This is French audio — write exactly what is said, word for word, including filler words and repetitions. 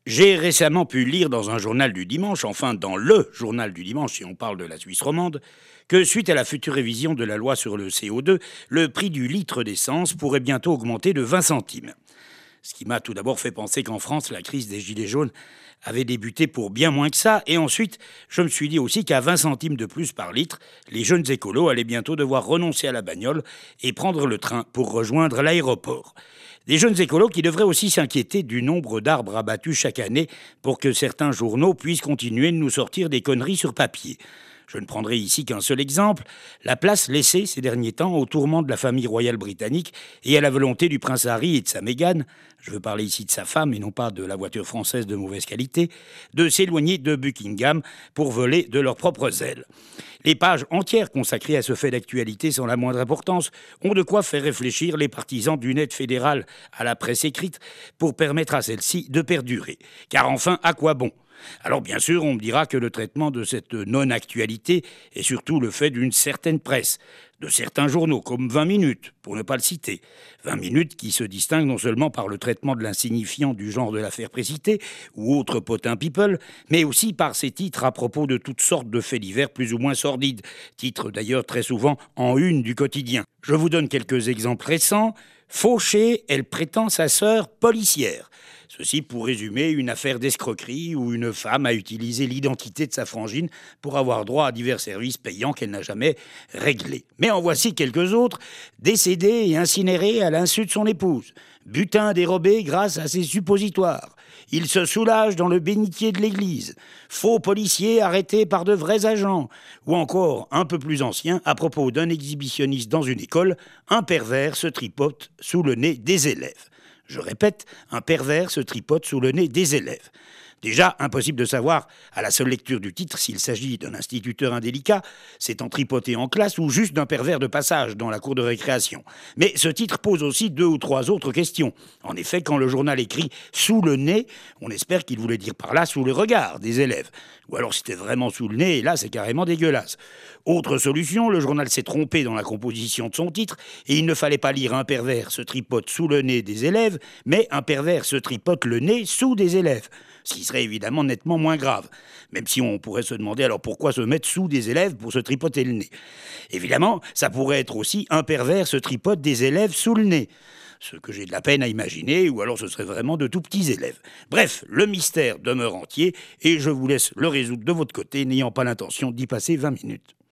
J'ai récemment pu lire dans un journal du dimanche, enfin dans le journal du dimanche si on parle de la Suisse romande, que suite à la future révision de la loi sur le C O deux, le prix du litre d'essence pourrait bientôt augmenter de vingt centimes. Ce qui m'a tout d'abord fait penser qu'en France, la crise des Gilets jaunes avait débuté pour bien moins que ça. Et ensuite, je me suis dit aussi qu'à vingt centimes de plus par litre, les jeunes écolos allaient bientôt devoir renoncer à la bagnole et prendre le train pour rejoindre l'aéroport. Des jeunes écolos qui devraient aussi s'inquiéter du nombre d'arbres abattus chaque année pour que certains journaux puissent continuer de nous sortir des conneries sur papier. Je ne prendrai ici qu'un seul exemple, la place laissée ces derniers temps au tourment de la famille royale britannique et à la volonté du prince Harry et de sa Meghan, je veux parler ici de sa femme et non pas de la voiture française de mauvaise qualité, de s'éloigner de Buckingham pour voler de leurs propres ailes. Les pages entières consacrées à ce fait d'actualité sans la moindre importance ont de quoi faire réfléchir les partisans d'une aide fédérale à la presse écrite pour permettre à celle-ci de perdurer. Car enfin, à quoi bon ? Alors bien sûr, on me dira que le traitement de cette non-actualité est surtout le fait d'une certaine presse, de certains journaux, comme vingt minutes, pour ne pas le citer. vingt minutes qui se distinguent non seulement par le traitement de l'insignifiant du genre de l'affaire précitée, ou autre potin people, mais aussi par ses titres à propos de toutes sortes de faits divers plus ou moins sordides, titres d'ailleurs très souvent en une du quotidien. Je vous donne quelques exemples récents. Fauchée, elle prétend sa sœur policière. Ceci pour résumer une affaire d'escroquerie où une femme a utilisé l'identité de sa frangine pour avoir droit à divers services payants qu'elle n'a jamais réglés. Mais en voici quelques autres, décédés et incinérés à l'insu de son épouse. Butin dérobé grâce à ses suppositoires. Il se soulage dans le bénitier de l'église. Faux policier arrêté par de vrais agents. Ou encore, un peu plus ancien, à propos d'un exhibitionniste dans une école, un pervers se tripote sous le nez des élèves. Je répète, un pervers se tripote sous le nez des élèves. Déjà, impossible de savoir, à la seule lecture du titre, s'il s'agit d'un instituteur indélicat, s'étant tripoté en classe, ou juste d'un pervers de passage dans la cour de récréation. Mais ce titre pose aussi deux ou trois autres questions. En effet, quand le journal écrit « sous le nez », on espère qu'il voulait dire par là « sous le regard » des élèves. Ou alors c'était vraiment sous le nez, et là c'est carrément dégueulasse. Autre solution, le journal s'est trompé dans la composition de son titre, et il ne fallait pas lire « un pervers se tripote sous le nez des élèves », mais « un pervers se tripote le nez sous des élèves ». Ce qui serait évidemment nettement moins grave. Même si on pourrait se demander alors pourquoi se mettre sous des élèves pour se tripoter le nez. Évidemment, ça pourrait être aussi un pervers se tripote des élèves sous le nez. Ce que j'ai de la peine à imaginer, ou alors ce serait vraiment de tout petits élèves. Bref, le mystère demeure entier, et je vous laisse le résoudre de votre côté, n'ayant pas l'intention d'y passer vingt minutes.